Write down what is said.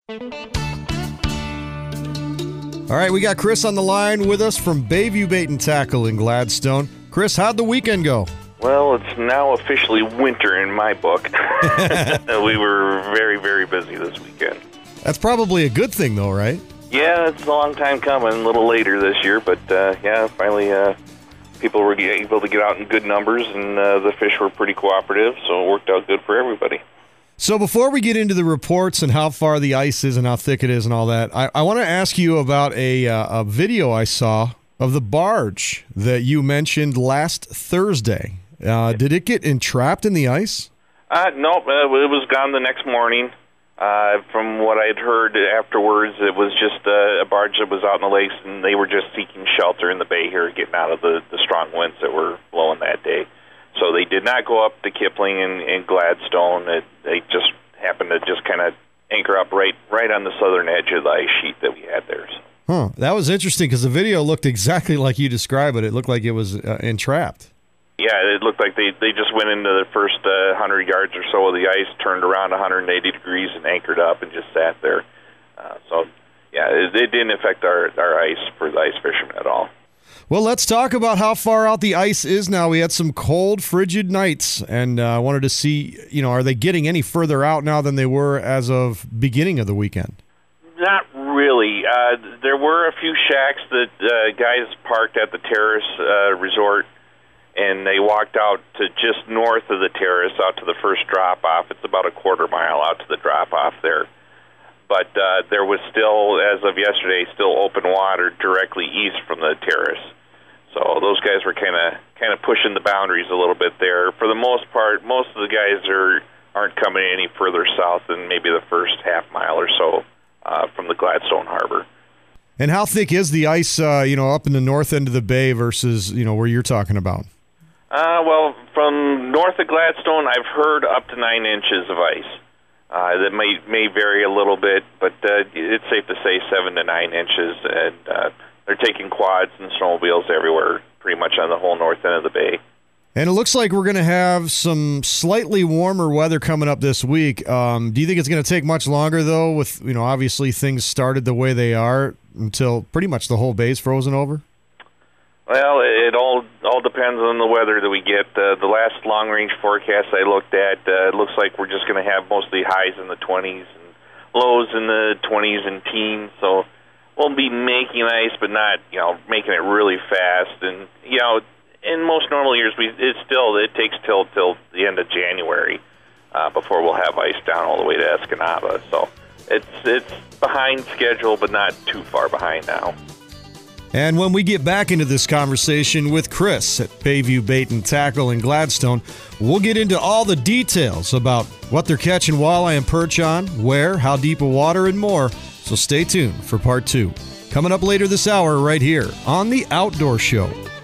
All right, we got Chris on the line with us from Bayview Bait and Tackle in Gladstone. Chris, how'd the weekend go? Well, it's now officially winter in my book. We were very, very busy this weekend. That's probably a good thing, though, right? Yeah, it's a long time coming, a little later this year, but finally people were able to get out in good numbers, and the fish were pretty cooperative, so it worked out good for everybody. So before we get into the reports and how far the ice is and how thick it is and all that, I want to ask you about a video I saw of the barge that you mentioned last Thursday. Did it get entrapped in the ice? No, it was gone the next morning. From what I'd heard afterwards, it was just a barge that was out in the lakes, and they were just seeking shelter in the bay here, getting out of the strong winds that were blowing that day. So they did not go up to Kipling and Gladstone. They just happened to just kind of anchor up right on the southern edge of the ice sheet that we had there. So. Huh. That was interesting because the video looked exactly like you described it. It looked like it was entrapped. Yeah, it looked like they just went into the first 100 yards or so of the ice, turned around 180 degrees, and anchored up and just sat there. It didn't affect our ice for the ice fishermen at all. Well, let's talk about how far out the ice is now. We had some cold, frigid nights, and I wanted to see, are they getting any further out now than they were as of beginning of the weekend? Not really. There were a few shacks that guys parked at the Terrace Resort, and they walked out to just north of the Terrace, out to the first drop-off. It's about a quarter mile out to the drop-off there. But there was still, as of yesterday, still open water directly east from the Terrace. So those guys were kind of pushing the boundaries a little bit there. For the most part, most of the guys aren't coming any further south than maybe the first half mile or so from the Gladstone Harbor. And how thick is the ice, up in the north end of the bay versus, where you're talking about? Well, from north of Gladstone, I've heard up to 9 inches of ice. That may vary a little bit, but it's safe to say 7 to 9 inches, and they're taking quads and snowmobiles everywhere, pretty much on the whole north end of the bay. And it looks like we're going to have some slightly warmer weather coming up this week. Do you think it's going to take much longer, though, with, obviously things started the way they are until pretty much the whole bay's frozen over? Well, it all depends on the weather that we get. The last long-range forecast I looked at, it looks like we're just going to have mostly highs in the 20s and lows in the 20s and teens. So we'll be making ice, but not making it really fast. And in most normal years, it takes till the end of January before we'll have ice down all the way to Escanaba. So it's behind schedule, but not too far behind now. And when we get back into this conversation with Chris at Bayview Bait and Tackle in Gladstone, we'll get into all the details about what they're catching walleye and perch on, where, how deep of water, and more. So stay tuned for part 2. Coming up later this hour right here on The Outdoor Show.